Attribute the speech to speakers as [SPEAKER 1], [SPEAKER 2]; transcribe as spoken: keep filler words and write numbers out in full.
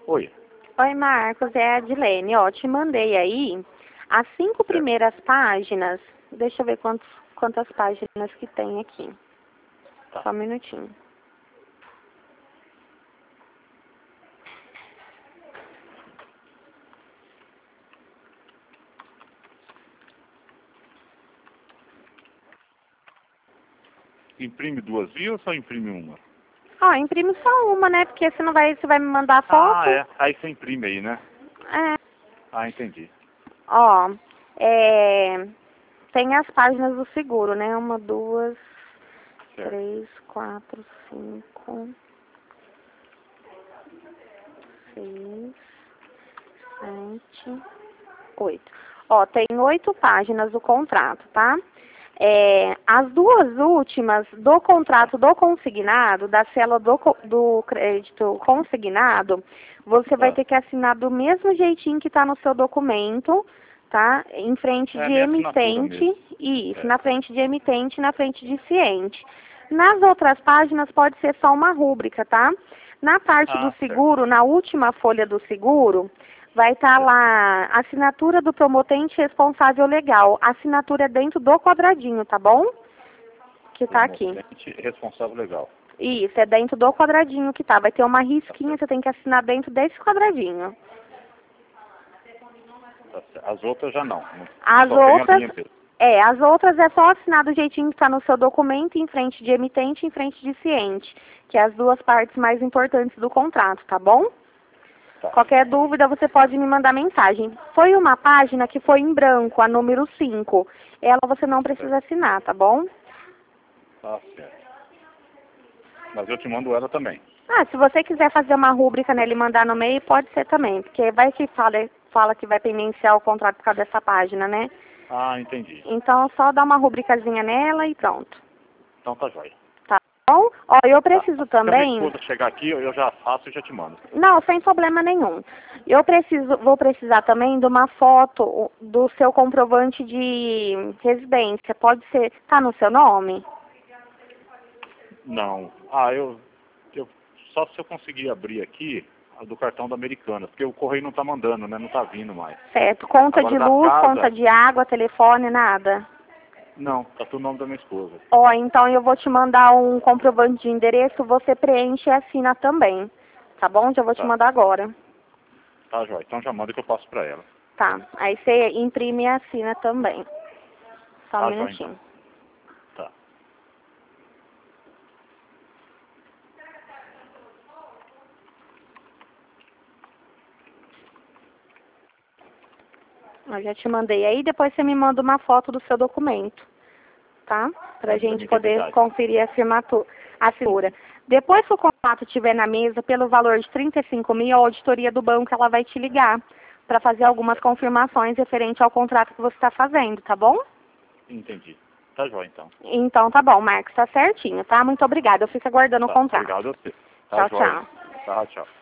[SPEAKER 1] Oi.
[SPEAKER 2] Oi, Marcos, é a Adilene. Ó, te mandei aí as cinco primeiras páginas. Deixa eu ver quantos, quantas páginas que tem aqui.
[SPEAKER 1] Tá.
[SPEAKER 2] Só um minutinho.
[SPEAKER 1] Imprime duas vias ou só imprime uma?
[SPEAKER 2] Ó, imprime só uma, né? Porque você não vai, você vai me mandar a foto.
[SPEAKER 1] Ah, é. Aí você imprime aí, né?
[SPEAKER 2] É.
[SPEAKER 1] Ah, entendi.
[SPEAKER 2] Ó, é, tem as páginas do seguro, né? Uma, duas,
[SPEAKER 1] Certo.
[SPEAKER 2] três, quatro, cinco, seis, sete, oito. Ó, tem oito páginas do contrato, tá? É, as duas últimas do contrato do consignado, da célula do, co- do crédito consignado, você vai
[SPEAKER 1] Ah.
[SPEAKER 2] ter que assinar do mesmo jeitinho que está no seu documento, tá? Em frente
[SPEAKER 1] É a
[SPEAKER 2] de
[SPEAKER 1] minha assinatura
[SPEAKER 2] emitente,
[SPEAKER 1] mesmo.
[SPEAKER 2] isso,
[SPEAKER 1] É.
[SPEAKER 2] na frente de emitente e na frente de ciente. Nas outras páginas pode ser só uma rúbrica, tá? Na parte do
[SPEAKER 1] Ah, certo.
[SPEAKER 2] seguro, na última folha do seguro, vai estar
[SPEAKER 1] Certo.
[SPEAKER 2] lá a assinatura do promotente responsável legal. A assinatura é dentro do quadradinho, tá bom? Que tá aqui.
[SPEAKER 1] Promotente responsável legal.
[SPEAKER 2] Isso, é dentro do quadradinho que tá. Vai ter uma risquinha, você tem que assinar dentro desse quadradinho.
[SPEAKER 1] Tá certo. As outras já não.
[SPEAKER 2] As
[SPEAKER 1] Só tem a
[SPEAKER 2] outras,
[SPEAKER 1] minha mesmo.
[SPEAKER 2] é, as outras é só assinar do jeitinho que está no seu documento, em frente de emitente e em frente de ciente, que é as duas partes mais importantes do contrato, tá bom?
[SPEAKER 1] Tá.
[SPEAKER 2] Qualquer dúvida, você pode me mandar mensagem. Foi uma página que foi em branco, a número cinco. Ela você não precisa assinar, tá bom?
[SPEAKER 1] Tá certo. Mas eu te mando ela também.
[SPEAKER 2] Ah, se você quiser fazer uma rúbrica nela e mandar no meio, pode ser também, porque vai que fala, fala que vai pendenciar o contrato por causa dessa página, né?
[SPEAKER 1] Ah, entendi.
[SPEAKER 2] Então, só dá uma rubricazinha nela e pronto.
[SPEAKER 1] Então tá jóia.
[SPEAKER 2] Tá bom? Ó, eu
[SPEAKER 1] Tá.
[SPEAKER 2] preciso
[SPEAKER 1] Se a minha
[SPEAKER 2] também...
[SPEAKER 1] esposa chegar aqui, eu já faço e já te mando.
[SPEAKER 2] Não, sem problema nenhum. Eu preciso, vou precisar também de uma foto do seu comprovante de residência. Pode ser, tá no seu nome?
[SPEAKER 1] Não. Ah, eu, eu... Só se eu conseguir abrir aqui a do cartão da Americana, porque o correio não tá mandando, né? Não tá vindo mais.
[SPEAKER 2] Certo. Conta
[SPEAKER 1] Agora
[SPEAKER 2] de
[SPEAKER 1] da
[SPEAKER 2] luz,
[SPEAKER 1] casa...
[SPEAKER 2] conta de água, telefone, nada?
[SPEAKER 1] Não, tá tudo no nome da minha esposa.
[SPEAKER 2] Ó, então eu vou te mandar um comprovante de endereço, você preenche e assina também. Tá bom? Já vou te
[SPEAKER 1] Tá.
[SPEAKER 2] mandar agora.
[SPEAKER 1] Tá jóia. Então já manda que eu passo pra ela.
[SPEAKER 2] Tá. Aí você imprime e assina também. Só um
[SPEAKER 1] Tá jóia,
[SPEAKER 2] minutinho.
[SPEAKER 1] então. Tá.
[SPEAKER 2] Eu já te mandei aí, depois você me manda uma foto do seu documento, tá? Pra
[SPEAKER 1] Da
[SPEAKER 2] gente
[SPEAKER 1] minha
[SPEAKER 2] poder
[SPEAKER 1] identidade.
[SPEAKER 2] conferir a assinatura. a assinatura. Depois que o contrato estiver na mesa, pelo valor de trinta e cinco mil, a auditoria do banco ela vai te ligar para fazer algumas confirmações referente ao contrato que você está fazendo, tá bom?
[SPEAKER 1] Entendi. Tá jóia, então.
[SPEAKER 2] Então tá bom, Marcos, tá certinho, tá? Muito obrigada, eu fico aguardando o
[SPEAKER 1] Tá.
[SPEAKER 2] contrato.
[SPEAKER 1] Obrigado a você. Tá
[SPEAKER 2] Tchau,
[SPEAKER 1] jóia.
[SPEAKER 2] tchau.
[SPEAKER 1] Tá, tchau.